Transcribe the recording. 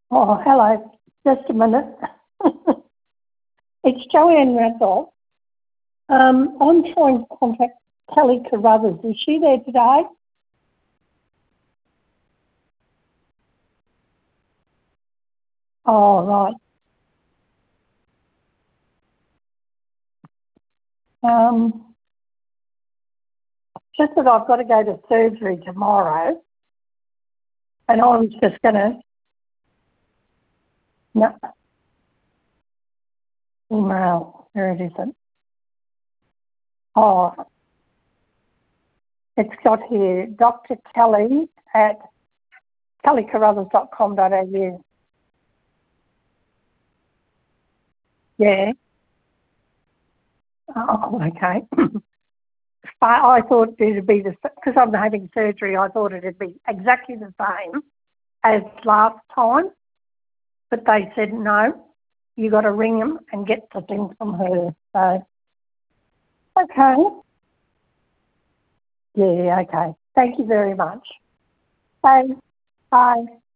Oh, hello. Just a minute. It's Joanne Rathol. I'm trying to contact Kelly Carruthers. Is she there today? Oh, right. Just that I've got to go to surgery tomorrow, and I was just going to no, email. Where it isn't. Oh, it's got here, Dr. Kelly at kellycarruthers.com.au. Yeah. Oh, okay. I thought it'd be because I'm having surgery, I thought it'd be exactly the same as last time, but they said no, you got to ring them and get the thing from her. So, okay. Yeah, okay. Thank you very much. Bye. Bye.